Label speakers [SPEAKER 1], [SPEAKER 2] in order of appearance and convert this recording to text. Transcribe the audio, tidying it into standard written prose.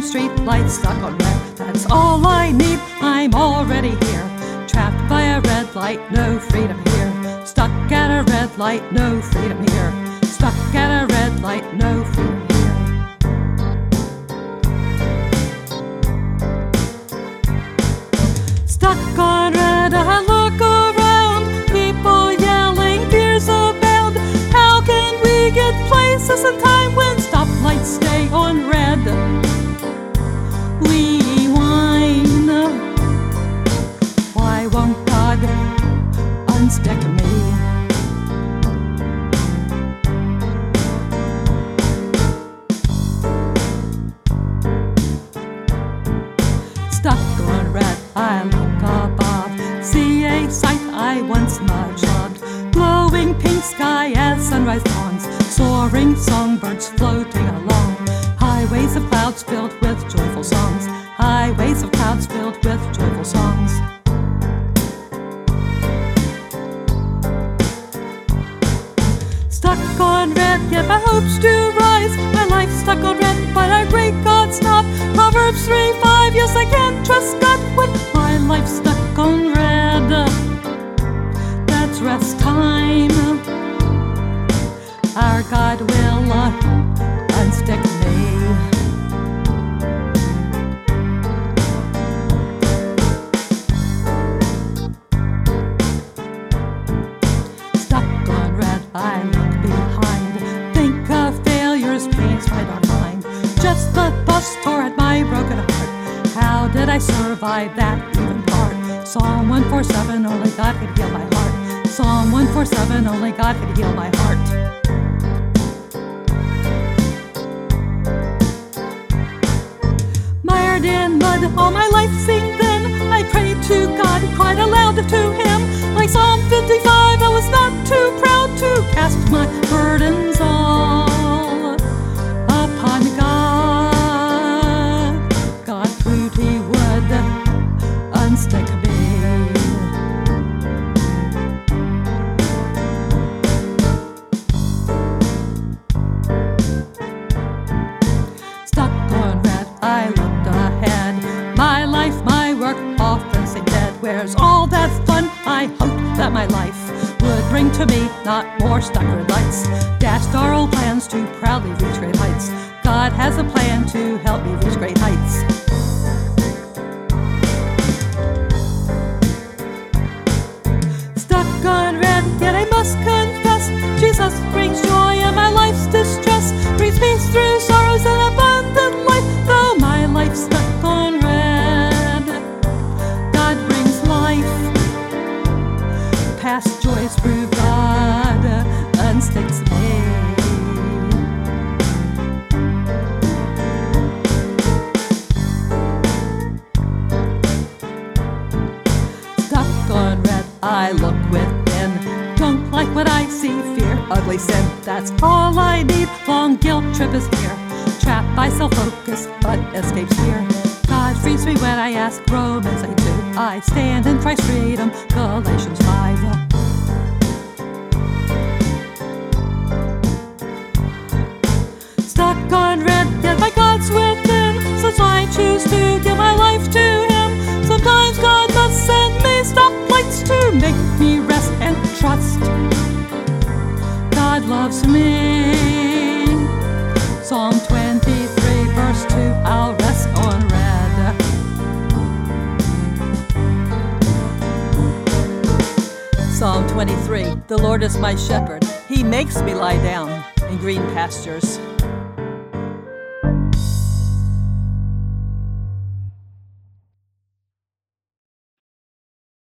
[SPEAKER 1] street lights stuck on red. That's all I need, I'm already here. Trapped by a red light, no freedom here. Stuck at a red light, no freedom here. Stuck at a red light, no freedom here. Stuck on red, I look around, people yelling, fears abound. How can we get places in time when stoplights stay on red? We whine, why won't God unstick me? Stuck on red, I look above, see a sight I once much loved. Glowing pink sky as sunrise dawns, soaring songbirds floating along. Highways of clouds filled with joyful songs. Highways of clouds filled with joyful songs. Stuck on red, yet my hopes do rise. My life stuck on red, but our great God's not. Proverbs 3:5, yes, I can trust God when my life's stuck on red. That's rest time. Our God will unstick me. Stuck on red, I look behind. Think of failures, pains right on mind. Just the bus tore at my broken heart. How did I survive that even part? Psalm 147, only God could heal my heart. Psalm 147, only God could heal my heart. Mired in mud, all my life seemed thin. I prayed to God, cried aloud to Him. Like Psalm 55, I was not too proud to cast my burdens all upon God. God proved He would unstick me. Stuck on red, I looked ahead. My life, my work, often seemed dead. Where's all that fun I hoped that my life would bring to me? Not more stuck red lights. Dashed our old plans to proudly reach great heights. God has a plan to help me reach great heights. Stuck on red, yet I must confess, Jesus brings joy in my life's distress. Brings peace through sorrows and abundant life. Though my life's stuck on red, God brings life. Past joys prove God unsticks me. Stuck on red, I look within. Don't like what I see, fear, ugly sin. That's all I need, long guilt trip is here. Trapped by self-focus, but escape's here. God frees me when I ask, Romans 8:2. I stand in Christ's freedom, Galatians 5. Stuck on red, yet my God's within. Since I choose to give my life to Him, sometimes God must send me stoplights to make me rest and trust. God loves me. Psalm 23, verse 2, I'll rest on red. Psalm 23, the Lord is my shepherd. He makes me lie down in green pastures.